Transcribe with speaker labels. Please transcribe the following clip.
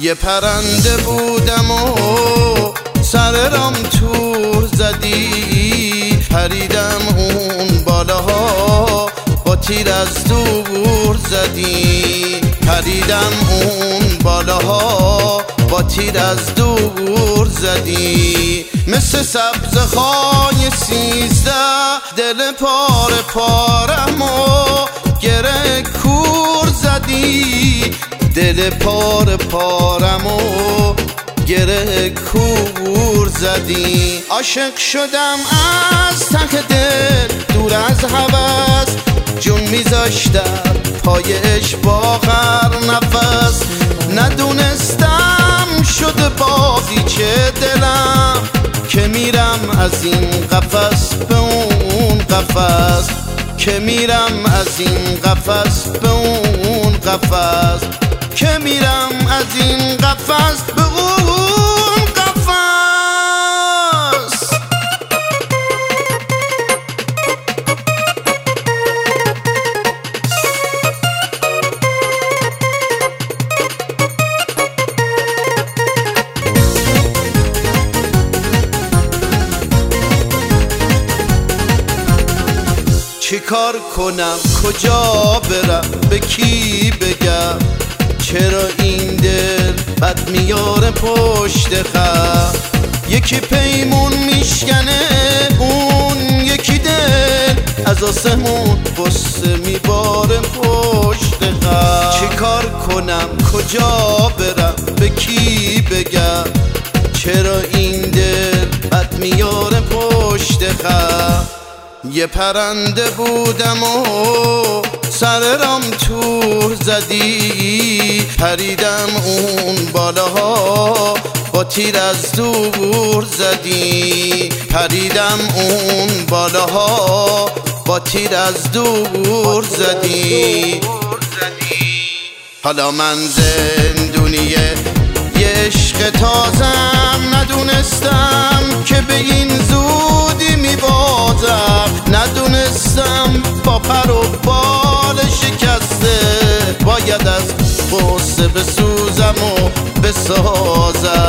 Speaker 1: یه پرنده بودم و سر رام تور زدی، پریدم اون بالاها با تیر از دور زدی، پریدم اون بالاها با تیر از دور زدی. مثل سبزهای 13 دل پاره پارمو گره کور زدی، دل پاره پارمو گره کور زدی. عاشق شدم از ته دل دور از هوس، جون میذاشتم پایش با هر نفس، ندونستم شده بازیچه دلم که میرم از این قفس به اون قفس، که میرم از این قفس به اون قفس، که میرم از این قفس به اون قفس. چی کار کنم کجا برم به کی بگم، چرا این دل بد میاره پشت خم، یکی پیمون میشکنه اون یکی دل از آسمون بسته میباره پشت خم. چی کار کنم کجا برم به کی بگم، چرا این دل بد میاره پشت خم. یه پرنده بودم و سر رام تور زدی، پریدم اون بالاها با تیر از دور زدی، پریدم اون بالاها با تیر از دور زدی. حالا من زندونیه یه عشق تازم، ندونستم که به این زودی میبازم، ندونستم با پر و بال شکسته باید از غصه بسوزم و بسازم.